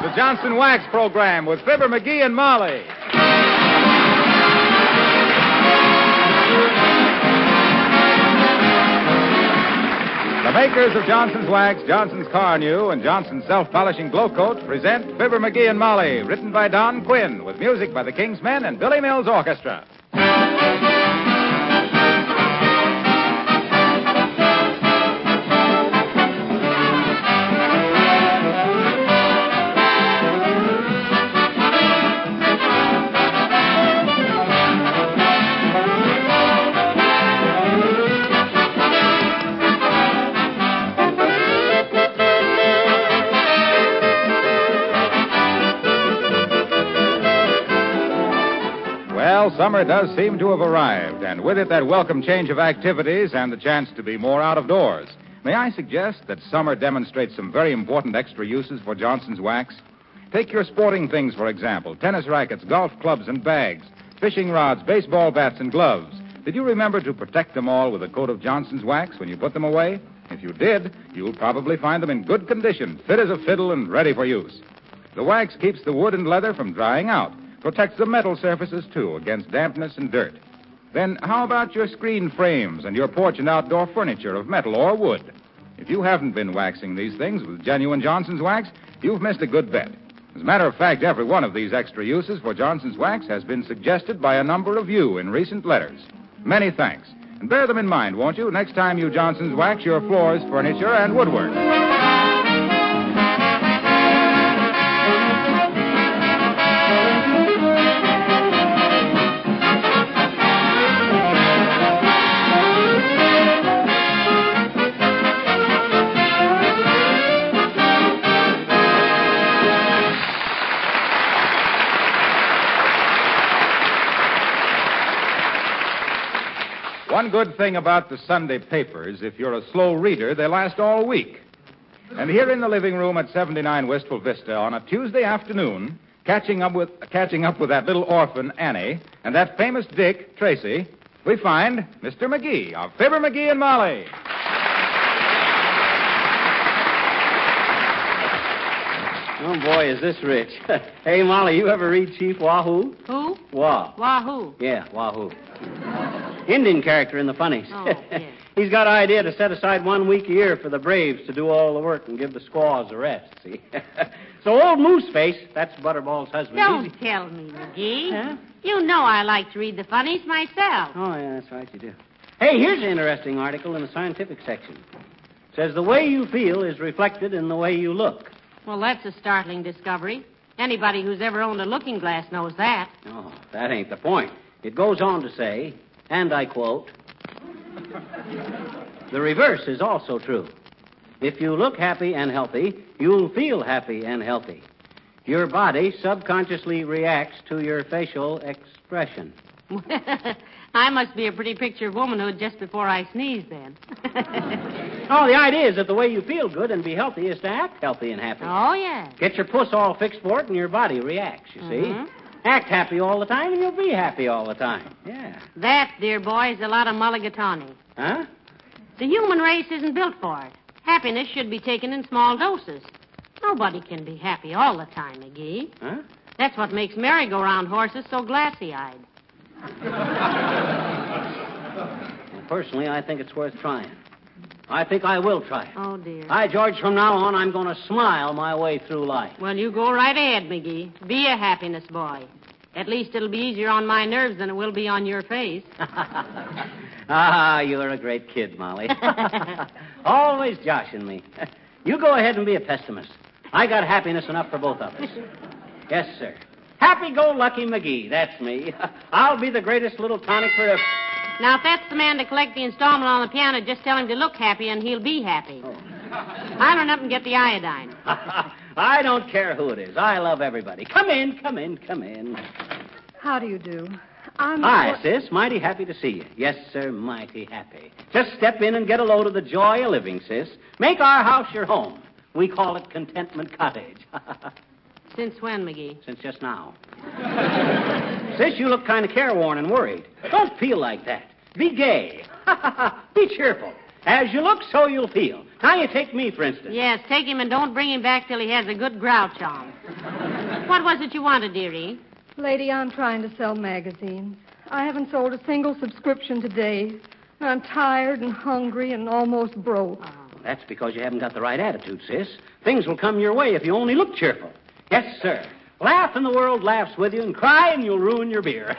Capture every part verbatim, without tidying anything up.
the Johnson Wax Program with Fibber McGee and Molly. The makers of Johnson's Wax, Johnson's Car New, and Johnson's Self-Polishing Glow Coat present Fibber McGee and Molly, written by Don Quinn, with music by the King's Men and Billy Mills Orchestra. Well, summer does seem to have arrived, and with it that welcome change of activities and the chance to be more out of doors. May I suggest that summer demonstrates some very important extra uses for Johnson's Wax? Take your sporting things, for example, tennis rackets, golf clubs and bags, fishing rods, baseball bats and gloves. Did you remember to protect them all with a coat of Johnson's Wax when you put them away? If you did, you'll probably find them in good condition, fit as a fiddle and ready for use. The wax keeps the wood and leather from drying out. Protects the metal surfaces, too, against dampness and dirt. Then how about your screen frames and your porch and outdoor furniture of metal or wood? If you haven't been waxing these things with genuine Johnson's Wax, you've missed a good bet. As a matter of fact, every one of these extra uses for Johnson's Wax has been suggested by a number of you in recent letters. Many thanks. And bear them in mind, won't you, next time you Johnson's Wax your floors, furniture, and woodwork. One good thing about the Sunday papers, if you're a slow reader, they last all week. And here in the living room at seventy-nine Wistful Vista on a Tuesday afternoon, catching up with catching up with that little orphan, Annie, and that famous Dick, Tracy, we find Mister McGee of Fibber McGee and Molly. Oh, boy, is this rich. Hey, Molly, you ever read Chief Wahoo? Who? Wah. Wahoo. Yeah, Wahoo. Indian character in the funnies. Oh, yes. He's got an idea to set aside one week a year for the braves to do all the work and give the squaws a rest, see? So old Mooseface, that's Butterball's husband. Don't he's... tell me, McGee. Huh? You know I like to read the funnies myself. Oh, yeah, that's right, you do. Hey, here's an interesting article in the scientific section. It says the way you feel is reflected in the way you look. Well, that's a startling discovery. Anybody who's ever owned a looking glass knows that. Oh, that ain't the point. It goes on to say, and I quote, the reverse is also true. If you look happy and healthy, you'll feel happy and healthy. Your body subconsciously reacts to your facial expression. I must be a pretty picture of womanhood just before I sneeze, then. Oh, the idea is that the way you feel good and be healthy is to act healthy and happy. Oh, yeah. Get your puss all fixed for it and your body reacts, you see. Mm-hmm. Act happy all the time and you'll be happy all the time. Yeah. That, dear boy, is a lot of mulligatawny. Huh? The human race isn't built for it. Happiness should be taken in small doses. Nobody can be happy all the time, McGee. Huh? That's what makes merry-go-round horses so glassy-eyed. Well, personally, I think it's worth trying. I think I will try it. Oh, dear. I, George, from now on, I'm going to smile my way through life. Well, you go right ahead, McGee. Be a happiness boy. At least it'll be easier on my nerves than it will be on your face. Ah, you're a great kid, Molly. Always joshing me. You go ahead and be a pessimist. I got happiness enough for both of us. Yes, sir. Happy-go-lucky McGee, that's me. I'll be the greatest little tonic for a... Now, if that's the man to collect the installment on the piano, just tell him to look happy and he'll be happy. Oh. I'll run up and get the iodine. I don't care who it is. I love everybody. Come in, come in, come in. How do you do? I'm... Hi, sis. Mighty happy to see you. Yes, sir, mighty happy. Just step in and get a load of the joy of living, sis. Make our house your home. We call it Contentment Cottage. Since when, McGee? Since just now. Sis, you look kind of careworn and worried. Don't feel like that. Be gay. Be cheerful. As you look, so you'll feel. Now you take me, for instance. Yes, take him and don't bring him back till he has a good grouch on. What was it you wanted, dearie? Lady, I'm trying to sell magazines. I haven't sold a single subscription today. I'm tired and hungry and almost broke. Oh, that's because you haven't got the right attitude, sis. Things will come your way if you only look cheerful. Yes, sir. Laugh and the world laughs with you, and cry and you'll ruin your beer.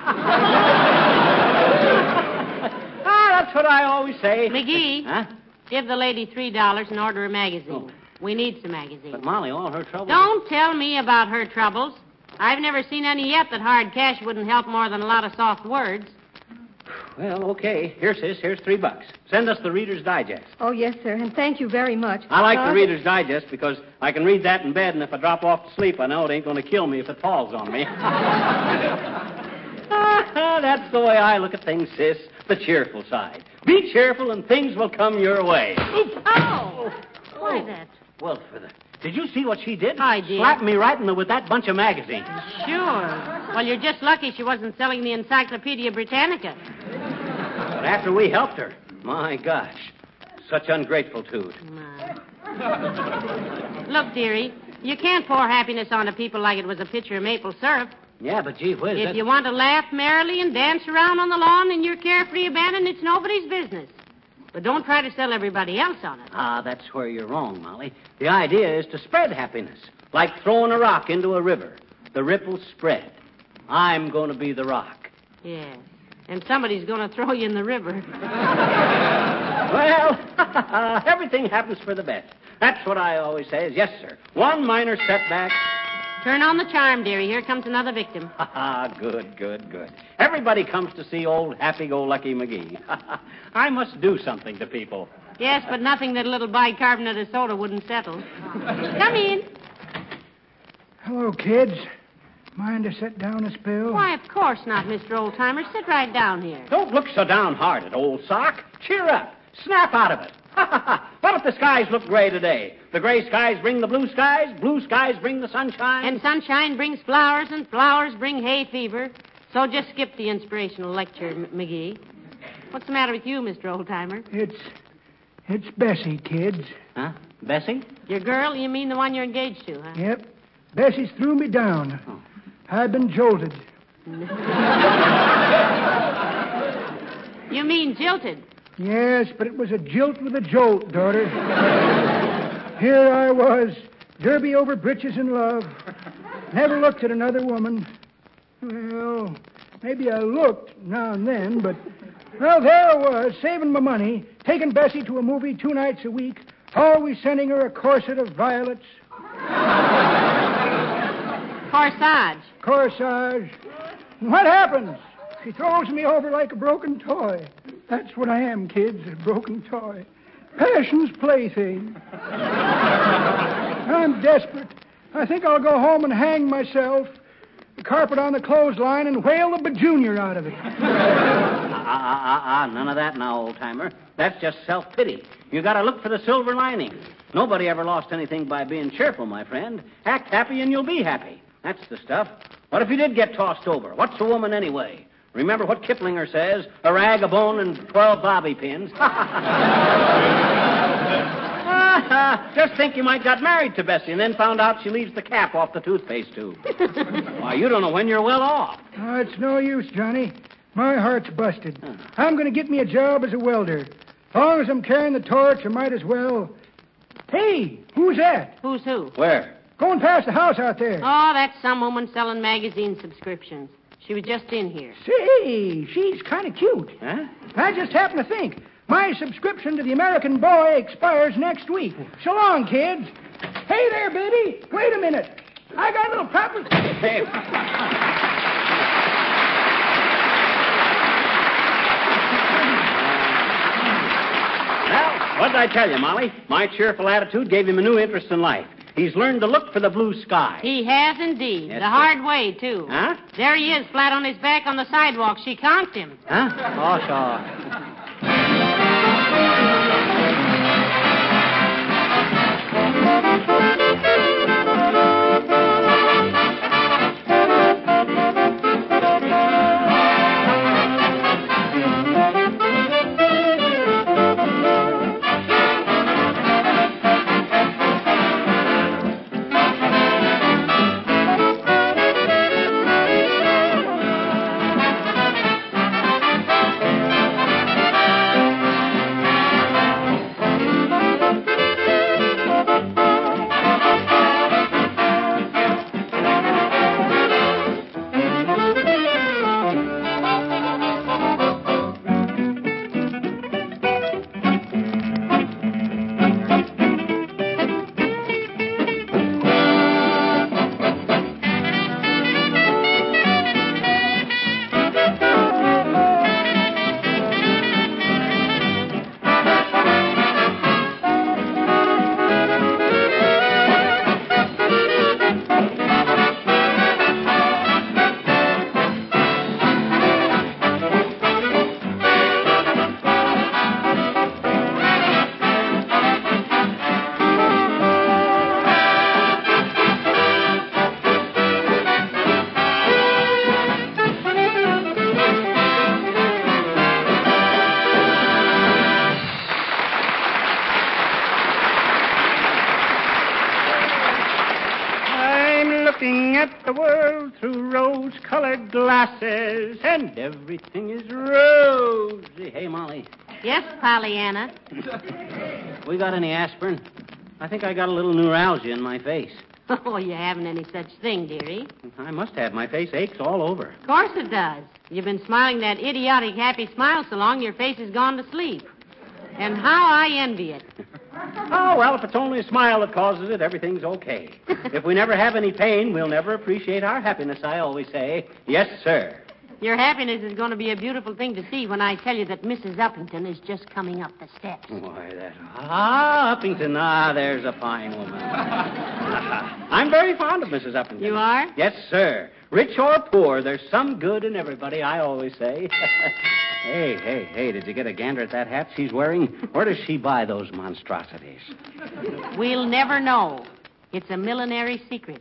Ah, that's what I always say. McGee, Huh? give the lady three dollars and order a magazine. Oh. We need some magazines. But, Molly, all her trouble... Don't tell me about her troubles. I've never seen any yet that hard cash wouldn't help more than a lot of soft words. Well, okay. Here, sis, here's three bucks. Send us the Reader's Digest. Oh, yes, sir, and thank you very much. I like Uh, the Reader's Digest because I can read that in bed, and if I drop off to sleep, I know it ain't going to kill me if it falls on me. That's the way I look at things, sis. The cheerful side. Be cheerful, and things will come your way. Oops. Oh! Why that? Well, for the... Did you see what she did? I did. Slapped me right in the with that bunch of magazines. Sure. Well, you're just lucky she wasn't selling the Encyclopedia Britannica. But after we helped her, my gosh, such ungrateful tude. My. Look, dearie, you can't pour happiness onto people like it was a pitcher of maple syrup. Yeah, but gee whiz. If that... you want to laugh merrily and dance around on the lawn in your carefree abandon, it's nobody's business. But don't try to sell everybody else on it. Ah, that's where you're wrong, Molly. The idea is to spread happiness, like throwing a rock into a river. The ripples spread. I'm going to be the rock. Yes. And somebody's going to throw you in the river. Well, everything happens for the best. That's what I always say is, yes, sir. One minor setback. Turn on the charm, dearie. Here comes another victim. Ah, good, good, good. Everybody comes to see old happy-go-lucky McGee. I must do something to people. Yes, but nothing that a little bicarbonate of soda wouldn't settle. Come in. Hello, kids. Mind to sit down a spell? Why, of course not, Mister Oldtimer. Sit right down here. Don't look so downhearted, old sock. Cheer up. Snap out of it. What if the skies look gray today? The gray skies bring the blue skies, blue skies bring the sunshine. And sunshine brings flowers, and flowers bring hay fever. So just skip the inspirational lecture, M- McGee. What's the matter with you, Mister Oldtimer? It's... it's Bessie, kids. Huh? Bessie? Your girl? You mean the one you're engaged to, huh? Yep. Bessie's threw me down. Oh. I've been jolted. You mean jilted? Yes, but it was a jilt with a jolt, daughter. Here I was, derby over britches in love. Never looked at another woman. Well, maybe I looked now and then, but... Well, there I was, saving my money, taking Bessie to a movie two nights a week, always sending her a corset of violets. Corsage. Corsage. And what happens? She throws me over like a broken toy. That's what I am, kids, a broken toy. Passion's plaything. I'm desperate. I think I'll go home and hang myself, the carpet on the clothesline, and whale the bajunior out of it. Ah, ah, ah, ah, none of that now, old-timer. That's just self-pity. You got to look for the silver lining. Nobody ever lost anything by being cheerful, my friend. Act happy and you'll be happy. That's the stuff. What if you did get tossed over? What's a woman anyway? Remember what Kiplinger says, a rag, a bone, and twelve bobby pins. Just think you might got married to Bessie and then found out she leaves the cap off the toothpaste tube. Why, you don't know when you're well off. Oh, it's no use, Johnny. My heart's busted. I'm going to get me a job as a welder. As long as I'm carrying the torch, I might as well... Hey, who's that? Who's who? Where? Going past the house out there. Oh, that's some woman selling magazine subscriptions. She was just in here. Say, she's kind of cute. Huh? I just happened to think. My subscription to the American Boy expires next week. So long, kids. Hey there, Biddy. Wait a minute. I got a little proper... Hey. Well, what did I tell you, Molly? My cheerful attitude gave him a new interest in life. He's learned to look for the blue sky. He has indeed. Yes, the sir. hard way, too. Huh? There he is, flat on his back on the sidewalk. She conked him. Huh? Oh, sure. looking at the world through rose-colored glasses, and everything is rosy. Hey, Molly. Yes, Pollyanna. We got any aspirin? I think I got a little neuralgia in my face. Oh, you haven't any such thing, dearie. I must have. My face aches all over. Of course it does. You've been smiling that idiotic happy smile so long your face has gone to sleep. And how I envy it. Oh, well, if it's only a smile that causes it, everything's okay. If we never have any pain, we'll never appreciate our happiness, I always say. Yes, sir. Your happiness is going to be a beautiful thing to see when I tell you that Missus Uppington is just coming up the steps. Why, that... Ah, Uppington. Ah, there's a fine woman. I'm very fond of Missus Uppington. You are? Yes, sir. Rich or poor, there's some good in everybody, I always say. Hey, hey, hey, did you get a gander at that hat she's wearing? Where does she buy those monstrosities? We'll never know. It's a millinery secret.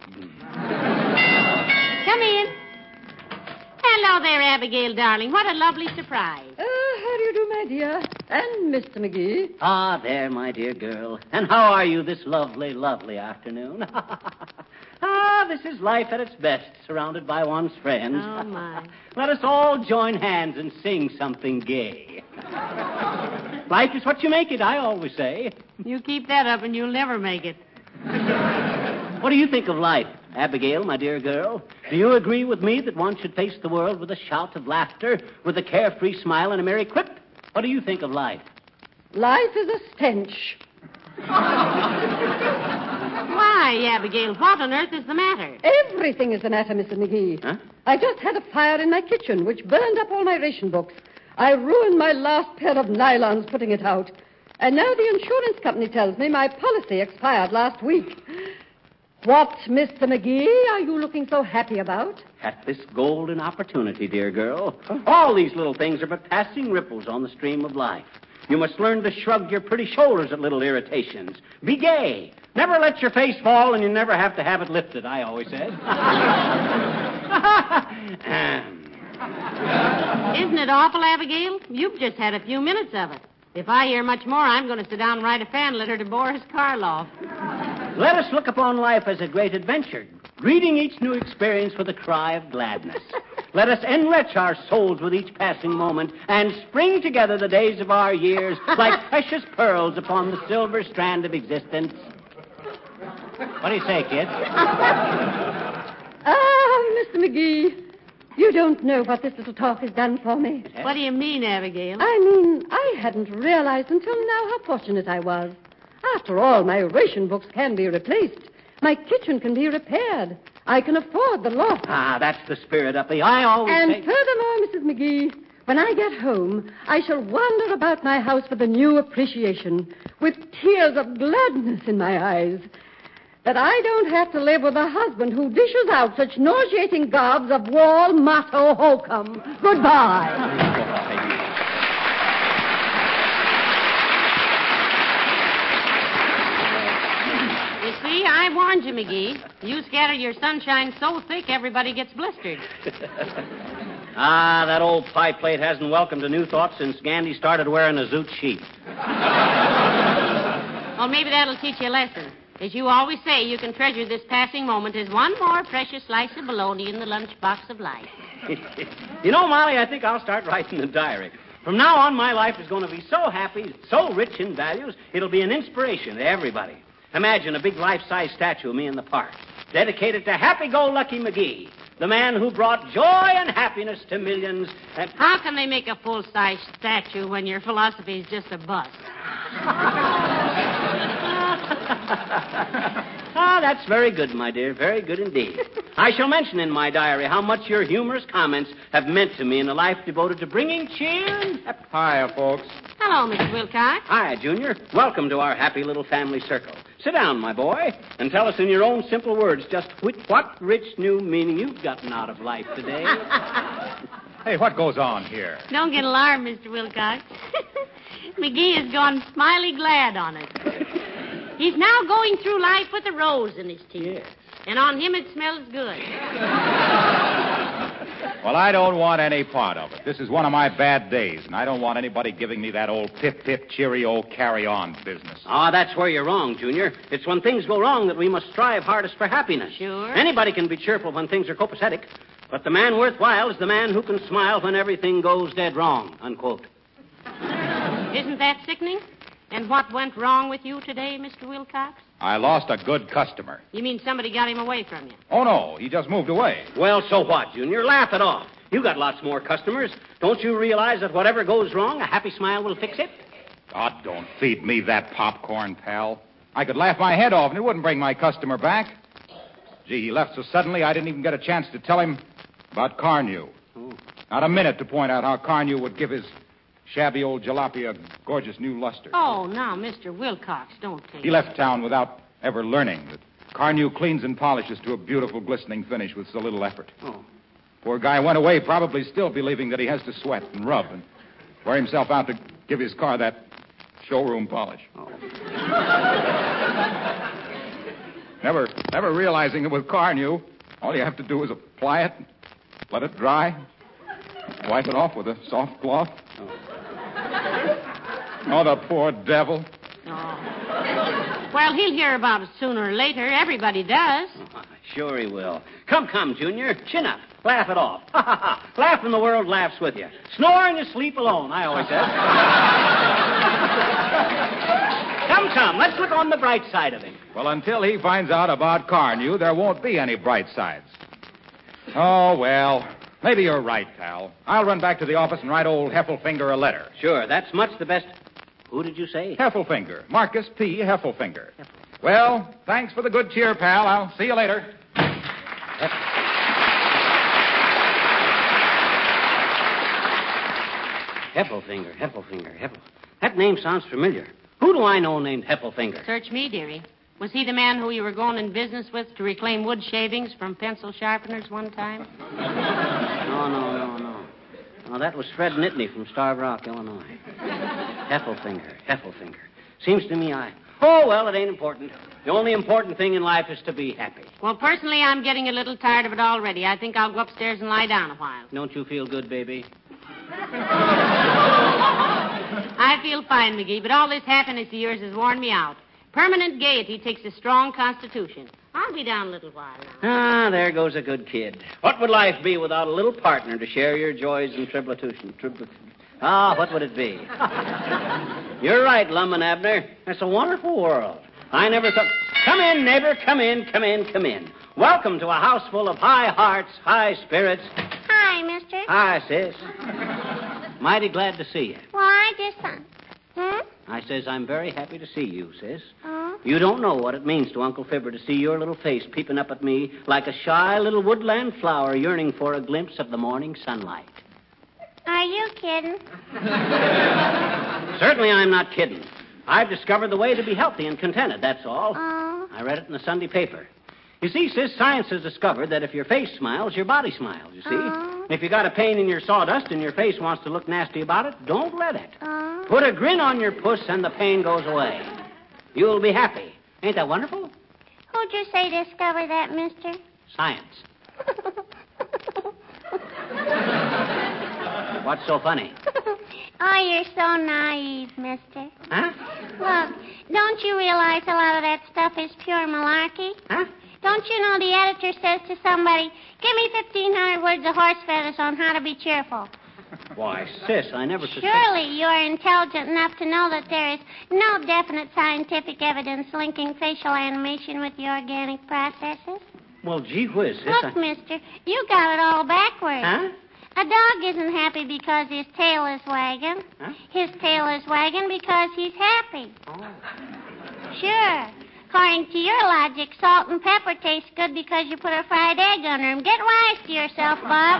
Come in. Hello there, Abigail, darling. What a lovely surprise. Uh, how do you do, my dear? And Mister McGee. Ah, there, my dear girl. And how are you this lovely, lovely afternoon? Ah, this is life at its best, surrounded by one's friends. Oh, my. Let us all join hands and sing something gay. Life is what you make it, I always say. You keep that up and you'll never make it. What do you think of life, Abigail, my dear girl? Do you agree with me that one should face the world with a shout of laughter, with a carefree smile and a merry quip? What do you think of life? Life is a stench. Why, Abigail, what on earth is the matter? Everything is the matter, Mister McGee. Huh? I just had a fire in my kitchen, which burned up all my ration books. I ruined my last pair of nylons putting it out. And now the insurance company tells me my policy expired last week. What, Mister McGee, are you looking so happy about? At this golden opportunity, dear girl. All these little things are but passing ripples on the stream of life. You must learn to shrug your pretty shoulders at little irritations. Be gay. Never let your face fall, and you never have to have it lifted, I always said. Isn't it awful, Abigail? You've just had a few minutes of it. If I hear much more, I'm going to sit down and write a fan letter to Boris Karloff. Let us look upon life as a great adventure, greeting each new experience with a cry of gladness. Let us enrich our souls with each passing moment and string together the days of our years like precious pearls upon the silver strand of existence. What do you say, kid? Ah, Mister McGee, you don't know what this little talk has done for me. What do you mean, Abigail? I mean, I hadn't realized until now how fortunate I was. After all, my ration books can be replaced. My kitchen can be repaired. I can afford the loft. Ah, that's the spirit, Uppy. I always And say... furthermore, Missus McGee, when I get home, I shall wander about my house with a new appreciation, with tears of gladness in my eyes, that I don't have to live with a husband who dishes out such nauseating gobs of wall motto hokum. Goodbye. You see, I warned you, McGee. You scatter your sunshine so thick everybody gets blistered. Ah, that old pie plate hasn't welcomed a new thought since Gandhi started wearing a zoot sheet. Well, maybe that'll teach you a lesson. As you always say, you can treasure this passing moment as one more precious slice of bologna in the lunchbox of life. You know, Molly, I think I'll start writing the diary. From now on, my life is going to be so happy, so rich in values, it'll be an inspiration to everybody. Imagine a big life-size statue of me in the park, dedicated to Happy-Go-Lucky McGee, the man who brought joy and happiness to millions. And... How can they make a full-size statue when your philosophy is just a bust? Ah, that's very good, my dear. Very good indeed. I shall mention in my diary how much your humorous comments have meant to me in a life devoted to bringing cheer and... Hiya, folks. Hello, Mister Wilcox. Hi, Junior. Welcome to our happy little family circle. Sit down, my boy, and tell us in your own simple words just which, what rich new meaning you've gotten out of life today. Hey, what goes on here? Don't get alarmed, Mister Wilcox. McGee has gone smiley glad on us. He's now going through life with a rose in his teeth. Yes. And on him it smells good. Well, I don't want any part of it. This is one of my bad days, and I don't want anybody giving me that old pip-pip, cheerio, carry-on business. Ah, that's where you're wrong, Junior. It's when things go wrong that we must strive hardest for happipiness. Sure. Anybody can be cheerful when things are copacetic, but the man worthwhile is the man who can smile when everything goes dead wrong, unquote. Isn't that sickening? And what went wrong with you today, Mister Wilcox? I lost a good customer. You mean somebody got him away from you? Oh, no, he just moved away. Well, so what, Junior? Laugh it off. You got lots more customers. Don't you realize that whatever goes wrong, a happy smile will fix it? God, don't feed me that popcorn, pal. I could laugh my head off, and it wouldn't bring my customer back. Gee, he left so suddenly I didn't even get a chance to tell him about Carnew. Oh. Not a minute to point out how Carnew would give his shabby old jalopy a gorgeous new luster. Oh, now, Mister Wilcox, don't take He left town without ever learning that Carnew cleans and polishes to a beautiful, glistening finish with so little effort. Oh. Poor guy went away probably still believing that he has to sweat and rub and wear himself out to give his car that showroom polish. Oh. Never, never realizing that with Carnew, all you have to do is apply it, let it dry, wipe it off with a soft cloth. Oh. Oh, the poor devil. Oh. Well, he'll hear about it sooner or later. Everybody does. Oh, sure he will. Come, come, Junior. Chin up. Laugh it off. Ha, ha, ha. Laugh and the world laughs with you. Snore and you sleep alone, I always said. Come, come. Let's look on the bright side of him. Well, until he finds out about Carnew, there won't be any bright sides. Oh, well, maybe you're right, pal. I'll run back to the office and write old Heffelfinger a letter. Sure, that's much the best. Who did you say? Heffelfinger. Marcus P. Heffelfinger. Well, thanks for the good cheer, pal. I'll see you later. Heffelfinger, Heffelfinger, Heffel. That name sounds familiar. Who do I know named Heffelfinger? Search me, dearie. Was he the man who you were going in business with to reclaim wood shavings from pencil sharpeners one time? No, no, no, no. No, that was Fred Nittany from Starved Rock, Illinois. Heffelfinger, Heffelfinger. Seems to me I... Oh, well, it ain't important. The only important thing in life is to be happy. Well, personally, I'm getting a little tired of it already. I think I'll go upstairs and lie down a while. Don't you feel good, baby? I feel fine, McGee, but all this happiness of yours has worn me out. Permanent gaiety takes a strong constitution. I'll be down a little while now. Ah, there goes a good kid. What would life be without a little partner to share your joys and tribulation? Tribul- ah, what would it be? You're right, Lum and Abner. It's a wonderful world. I never thought... Come in, neighbor. Come in, come in, come in. Welcome to a house full of high hearts, high spirits. Hi, mister. Hi, sis. Mighty glad to see you. Well, I just... Uh, hmm? I says I'm very happy to see you, sis. Oh? You don't know what it means to Uncle Fibber to see your little face peeping up at me like a shy little woodland flower yearning for a glimpse of the morning sunlight. Are you kidding? Certainly I'm not kidding. I've discovered the way to be healthy and contented, that's all. Oh? I read it in the Sunday paper. You see, sis, science has discovered that if your face smiles, your body smiles, you see? Oh? If you got a pain in your sawdust and your face wants to look nasty about it, don't let it. Oh? Put a grin on your puss and the pain goes away. You'll be happy. Ain't that wonderful? Who'd you say discovered that, mister? Science. What's so funny? Oh, you're so naive, mister. Huh? Look, don't you realize a lot of that stuff is pure malarkey? Huh? Don't you know the editor says to somebody, give me fifteen hundred words of horse feathers on how to be cheerful? Why, sis, I never suspected... Surely you're intelligent enough to know that there is no definite scientific evidence linking facial animation with the organic processes. Well, gee whiz, sis. Look, I... mister, you got it all backwards. Huh? A dog isn't happy because his tail is wagging. Huh? His tail is wagging because he's happy. Oh. Sure. According to your logic, salt and pepper taste good because you put a fried egg under 'em. Get wise to yourself, Bob.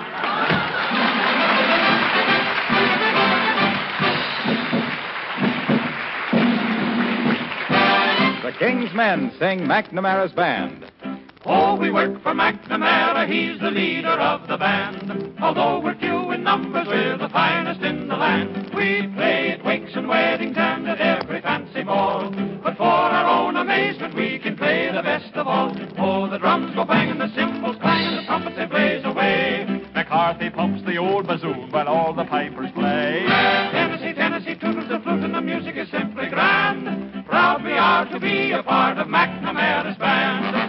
The King's Men sing McNamara's Band. Oh, we work for McNamara, he's the leader of the band. Although we're few in numbers, we're the finest in the land. We play at wakes and weddings and at every fancy ball. But But for our own amazement, we can play the best of all. Oh, the drums go banging, the cymbals clanging, the trumpets they blaze away. McCarthy pumps the old bassoon while all the pipers play. Tennessee, Tennessee, tootles the flute, and the music is simply grand. Proud we are to be a part of McNamara's band.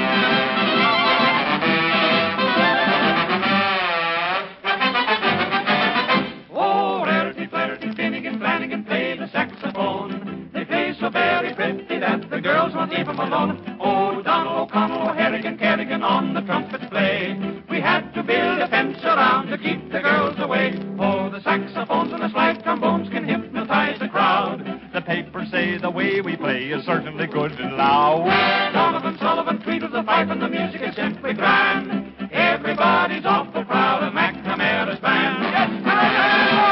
Oh, Rarity, Flaherty, Finnegan, Flanagan play the saxophone. They play so very pretty that the girls won't leave them alone. Oh, Donald, O'Connell, O'Harrigan, Kerrigan on the trumpets play. We had to build a fence around to keep the girls away. Oh, the saxophones and the slide trombones can hypnotize the crowd. The papers say the way we play is certainly good and loud. Donovan, Sullivan, Tweedle, the fife, and the music is simply grand. Everybody's awful proud of McNamara's band. Yes,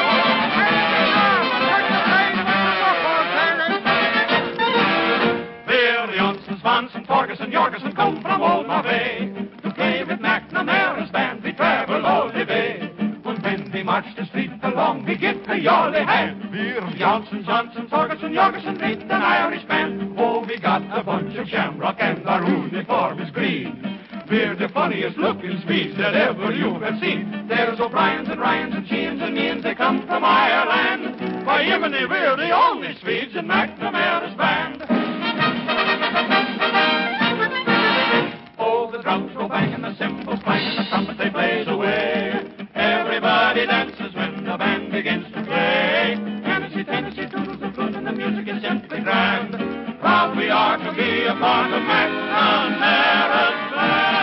Bill Johnston, Swanson, Torgerson, Jorgensen come from Old Mauvais to play with McNamara's band. We travel all the way. When we march the street along, we get a jolly hand. Bill Johnson, Johnson, Torgerson, Jorgensen lead an Irish band. Oh, we got a bunch of shamrock and our uniform is green. We're the funniest looking Swedes that ever you have seen. There's O'Briens and Ryans and Sheehan's and Means, they come from Ireland. By Yemeni, we're the only Swedes in McNamara's band. Oh, the drums go banging, the cymbals clanging, the trumpets they blaze away. Everybody dances when the band begins to play. Tennessee, Tennessee, tootles the flute, and the music is simply grand. Proud we are to be a part of McNamara's band.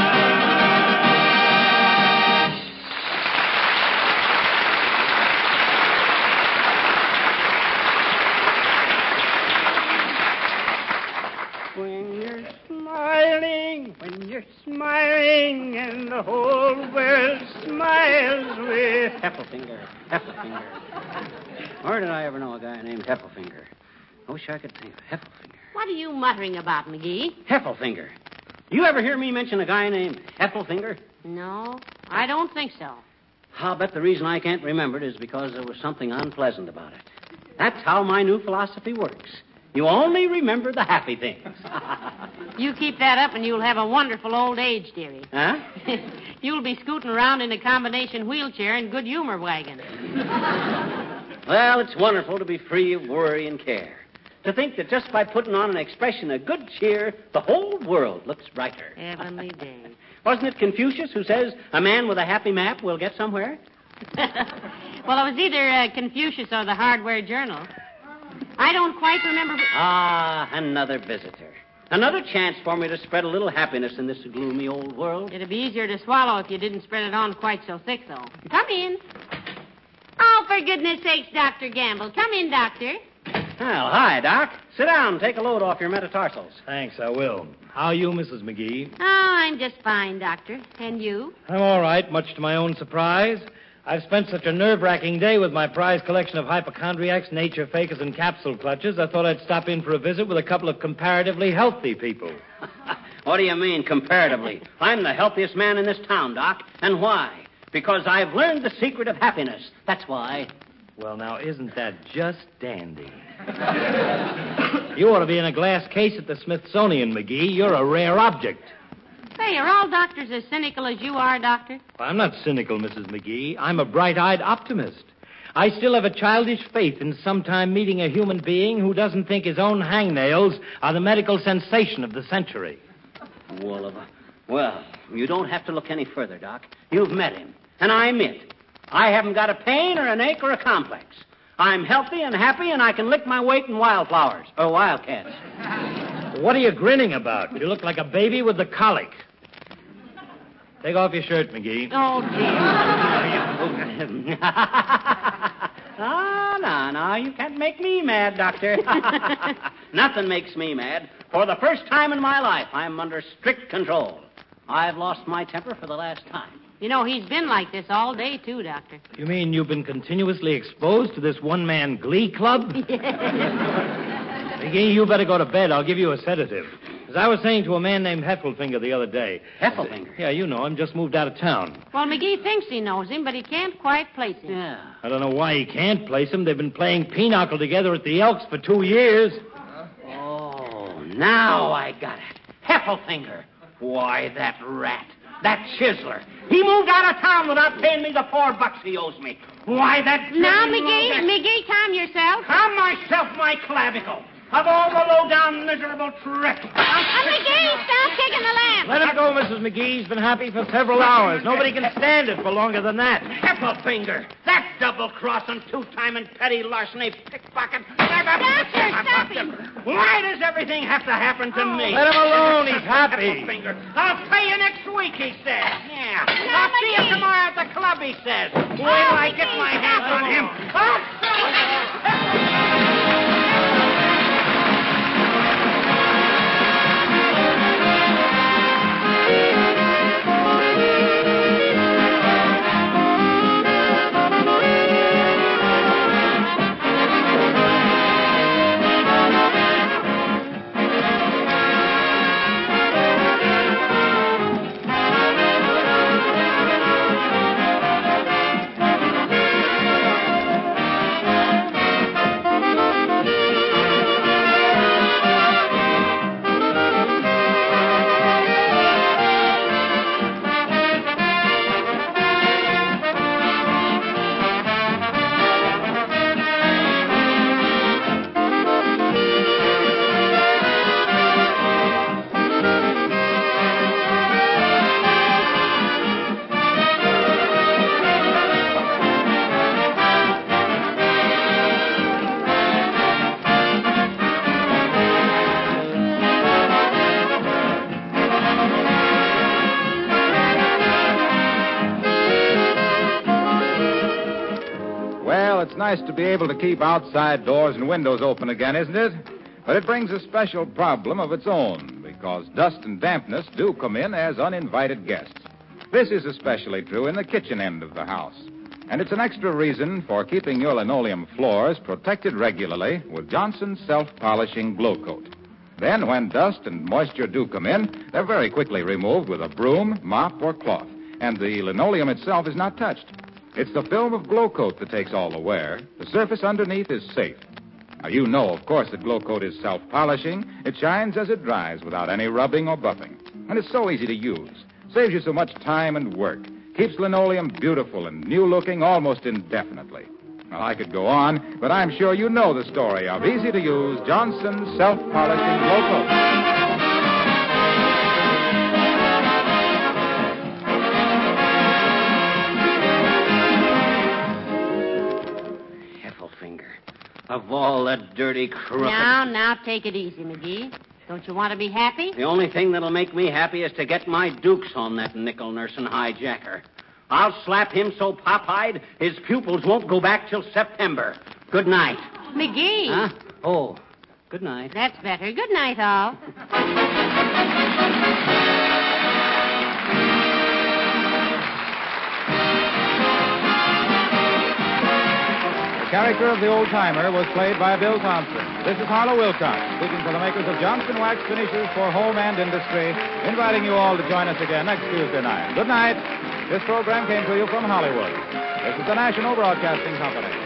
When you're smiling, when you're smiling, and the whole world smiles with Heffelfinger, Heffelfinger. Where did I ever know a guy named Heffelfinger? I wish I could think of Heffelfinger. What are you muttering about, McGee? Heffelfinger. You ever hear me mention a guy named Heffelfinger? No, I don't think so. I'll bet the reason I can't remember it is because there was something unpleasant about it. That's how my new philosophy works. You only remember the happy things. You keep that up and you'll have a wonderful old age, dearie. Huh? You'll be scooting around in a combination wheelchair and good humor wagon. Well, it's wonderful to be free of worry and care. To think that just by putting on an expression of good cheer, the whole world looks brighter. Heavenly day. Wasn't it Confucius who says a man with a happy map will get somewhere? Well, it was either uh, Confucius or the Hardware Journal. I don't quite remember. Ah, another visitor. Another chance for me to spread a little happiness in this gloomy old world. It'd be easier to swallow if you didn't spread it on quite so thick, though. Come in. Oh, for goodness sakes, Doctor Gamble. Come in, Doctor. Well, hi, Doc. Sit down and take a load off your metatarsals. Thanks, I will. How are you, Missus McGee? Oh, I'm just fine, Doctor. And you? I'm all right, much to my own surprise. I've spent such a nerve-wracking day with my prize collection of hypochondriacs, nature fakers, and capsule clutchers, I thought I'd stop in for a visit with a couple of comparatively healthy people. What do you mean, comparatively? I'm the healthiest man in this town, Doc. And why? Because I've learned the secret of happiness. That's why. Well, now, isn't that just dandy? You ought to be in a glass case at the Smithsonian, McGee. You're a rare object. Hey, are all doctors as cynical as you are, Doctor? Well, I'm not cynical, Missus McGee. I'm a bright-eyed optimist. I still have a childish faith in sometime meeting a human being who doesn't think his own hangnails are the medical sensation of the century. Wolliver. Well, you don't have to look any further, Doc. You've met him. And I'm it. I haven't got a pain or an ache or a complex. I'm healthy and happy, and I can lick my weight in wildflowers, or wildcats. What are you grinning about? You look like a baby with the colic. Take off your shirt, McGee. Oh, dear. Ah, no, no, you can't make me mad, Doctor. Nothing makes me mad. For the first time in my life, I'm under strict control. I've lost my temper for the last time. You know, he's been like this all day, too, Doctor. You mean you've been continuously exposed to this one-man glee club? McGee, you better go to bed. I'll give you a sedative. As I was saying to a man named Heffelfinger the other day. Heffelfinger? Yeah, you know him. Just moved out of town. Well, McGee thinks he knows him, but he can't quite place him. Yeah. I don't know why he can't place him. They've been playing pinochle together at the Elks for two years. Now I got it. Heffelfinger. Why, that rat. That chiseler. He moved out of town without paying me the four bucks he owes me. Why, that... Now, dirty McGee, low- McGee, calm yourself. Calm myself, my clavicle. Of all the low-down, miserable trick. Uh, McGee, stop kicking the lamp. Let him go, Missus McGee. He's been happy for several hours. Nobody can stand it for longer than that. Heffelfinger. That double-crossing, two-timing, petty larceny pickpocket. Stop, sir, stop him. Why does everything have to happen to me? Let him alone. He's happy. Heffelfinger. I'll pay you next week, he says. Yeah. I'll see you tomorrow at the club, he says. Wait till I get my hands on him. I'll It's nice to be able to keep outside doors and windows open again, isn't it? But it brings a special problem of its own, because dust and dampness do come in as uninvited guests. This is especially true in the kitchen end of the house. And it's an extra reason for keeping your linoleum floors protected regularly with Johnson's self-polishing Glow Coat. Then, when dust and moisture do come in, they're very quickly removed with a broom, mop, or cloth, and the linoleum itself is not touched. It's the film of Glow Coat that takes all the wear. The surface underneath is safe. Now, you know, of course, that Glow Coat is self-polishing. It shines as it dries without any rubbing or buffing. And it's so easy to use. Saves you so much time and work. Keeps linoleum beautiful and new-looking almost indefinitely. Well, I could go on, but I'm sure you know the story of easy-to-use Johnson's self-polishing Glow Coat. Of all that dirty crook. Now, now, take it easy, McGee. Don't you want to be happy? The only thing that'll make me happy is to get my dukes on that nickel nursing hijacker. I'll slap him so pop-eyed his pupils won't go back till September. Good night. McGee. Huh? Oh, good night. That's better. Good night, all. The character of the old-timer was played by Bill Thompson. This is Harlow Wilcox, speaking for the makers of Johnson Wax Finishes for Home and Industry, inviting you all to join us again next Tuesday night. Good night. This program came to you from Hollywood. This is the National Broadcasting Company.